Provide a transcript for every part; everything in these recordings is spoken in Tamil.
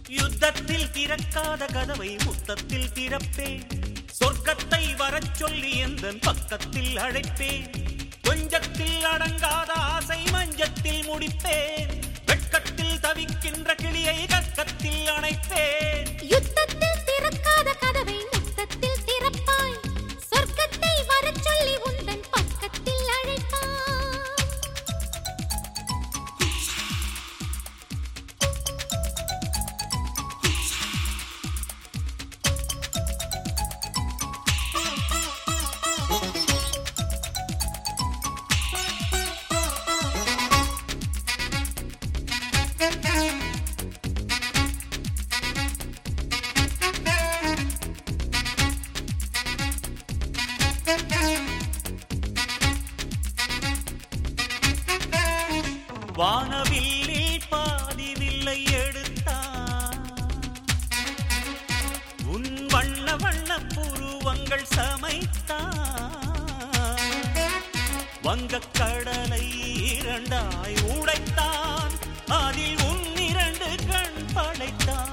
யுத்தத்தில் திறக்காத கதவை முத்தத்தில் திறப்பேன். சொர்க்கத்தை வரச் சொல்லி எந்தன் பக்கத்தில் அழைப்பேன். கொஞ்சத்தில் அடங்காத ஆசை மஞ்சத்தில் முடிப்பேன். வெட்கத்தில் தவிக்கின்ற கிளியை கக்கத்தில் அணைப்பேன். யுத்தத்தில் திறக்காத கதவை முத்தத்தில் திறப்பாய். சொர்க்கத்தை வரச் சொல்லி உந்தன் பக்கத்தில் அழைப்பாய். வானவில்லில் பாதி வில்லை எடுத்தான். உன் வண்ண வண்ண புருவங்கள் சமைத்தான். வங்கக் கடலை இரண்டாய் உடைத்தான். அதில் உன் இரண்டு கண் படைத்தான்.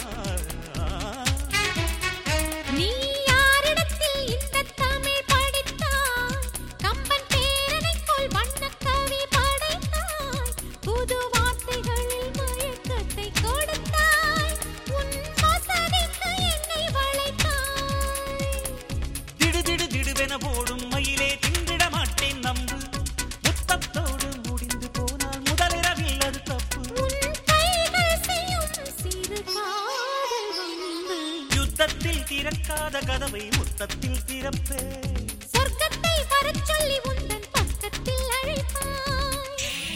நீ யாரிடத்தில் இந்த தமிழ் படித்தாய்? கம்பன் பேரனைப் போல் வண்ணக் கவி படைத்தாய். புது வார்த்தைகளில் மயக்கத்தை கொடுத்தாய். உன் வசதிக்கு என்னை வளைத்தாய். திடு திடு திடுவென போடும் மயிலே திண்டிட மாட்டேன் நம்பு. முத்தத்தோடு முடிந்து போனால் முதலிரவில் அது தப்பு. உன் கைகள் செய்யும் சிறு காதல் வம்பு. யுத்தத்தில் திறக்காத கதவை முத்தத்தில் திறப்பேன். சொர்க்கத்தை வரச் சொல்லி உந்தன் பக்கத்தில் அழைப்பாய்.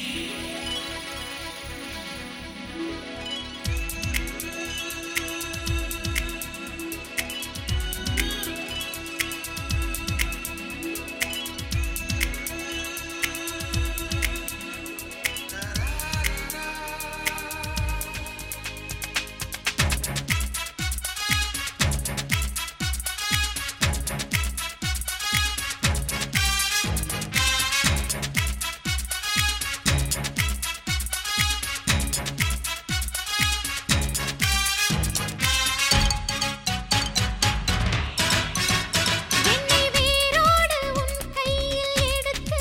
என்னை வேரோடு உன் கையில் எடுத்து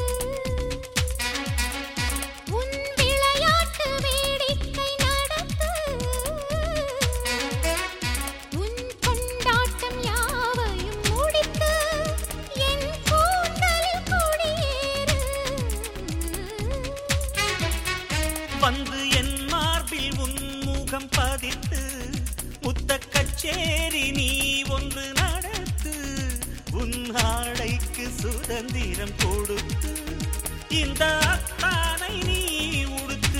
உன் விளையாட்டு வேடிக்கை நடத்து. உன் கொண்டாட்டம் யாவையும் முடித்து என் கூந்தலில் குடியேறு. வந்து என் மார்பில் உன் முகம் பதித்து முத்தக் கச்சேரி நீ ஒன்று நடத்து. உன் ஆடைக்கு சுதந்திரம் கொடுத்து இந்த அத்தானை நீ உடுத்து.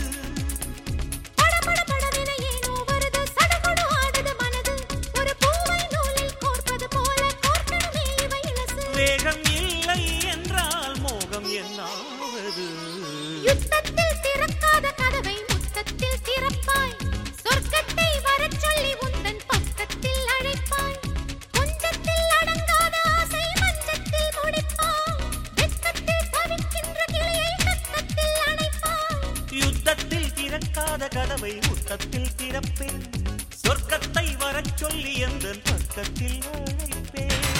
படபடபடவென ஏனோ வருது, சடுகுடு ஆடுது மனது. ஒரு பூவை நூலில் கோர்ப்பது போல கோர்க்கணுமே இவை இலசு. வேகம் இல்லை என்றால் மோகம் என்னாவது? யுத்தத்தில் திறக்காத கதவை முத்தத்தில் திறப்பாய். சொர்க்கத்தை வரச் சொல்லி உந்தன் பக்கத்தில் அழைப்பாய். கொஞ்சத்தில் அடங்காத ஆசை மஞ்சத்தில் முடிப்பாய். வெட்கத்தில் தவிக்கின்ற கிளியை கக்கத்தில் அணைப்பாய். யுத்தத்தில் திறக்காத கதவை முத்தத்தில் திறப்பேன். சொர்க்கத்தை வரச் சொல்லி எந்தன் பக்கத்தில் அழைப்பேன்.